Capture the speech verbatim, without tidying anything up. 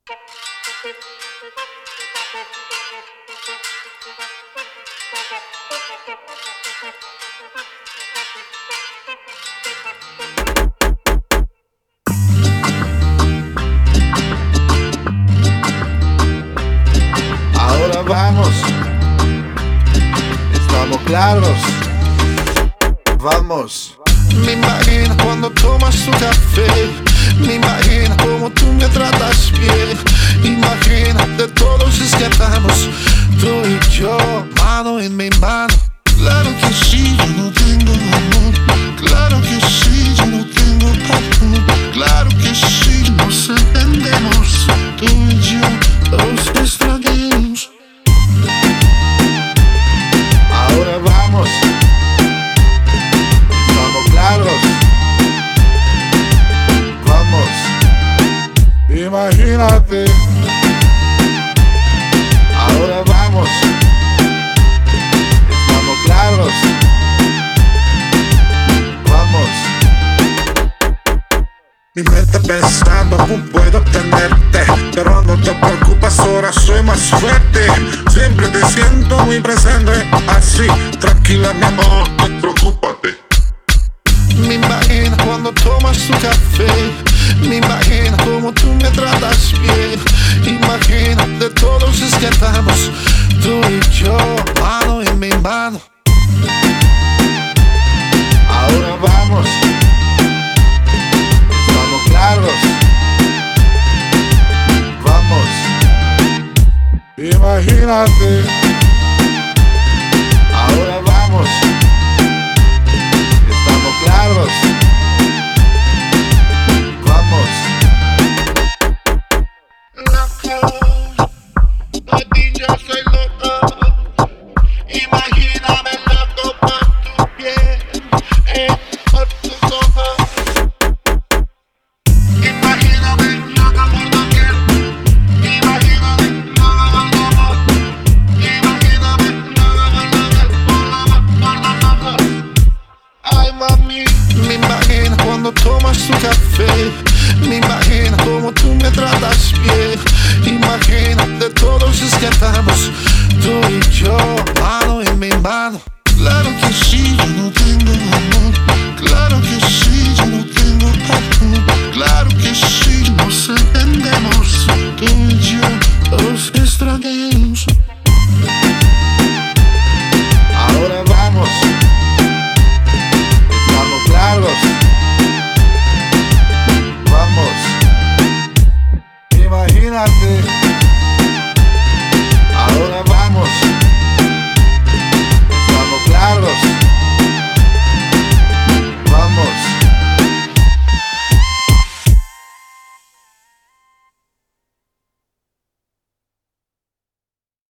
Ahora vamos, estamos claros, vamos. Me imagino cuando tomas tu café, me imagino como tú me tratas bien. Imagínate todos escapamos, tú y yo, mano en mi mano. Claro que sí, yo no tengo amor. Claro que sí, yo no tengo perdón. Claro que sí, nos entendemos, tú y yo, dos extraños. Ahora vamos, estamos claros, vamos. Imagínate. Ahora vamos, estamos claros, vamos. Mi mente pensando cómo puedo tenerte, pero no te preocupes, ahora soy más fuerte. Siempre te siento muy presente, así, tranquila mi amor, no preocúpate. Me imagino cuando tomas tu café, me imagino como tú me tratas bien. Imagínate todos escapamos, tú y yo, mano en mi mano. Ahora vamos, estamos claros, vamos. Imagínate. Ahora vamos, estamos claros, vamos. A ti yo soy loco, imagíname loco por tu piel, eh, por tus ojos. Imagíname loco por tu piel, imagíname loco por tu amor. Imagíname loco por tu piel, por los ojos. Ay mami, me imagino cuando tomas tu café, me imagino como tú me tratas bien. Imagínate todos escapamos, tú y yo, mano en mi mano. Claro que sí, yo no tengo amor. Claro que sí, yo no tengo perdón. Claro que sí, nos entendemos, tú y yo, dos extraños. Ahora vamos, estamos claros, vamos. Imagínate.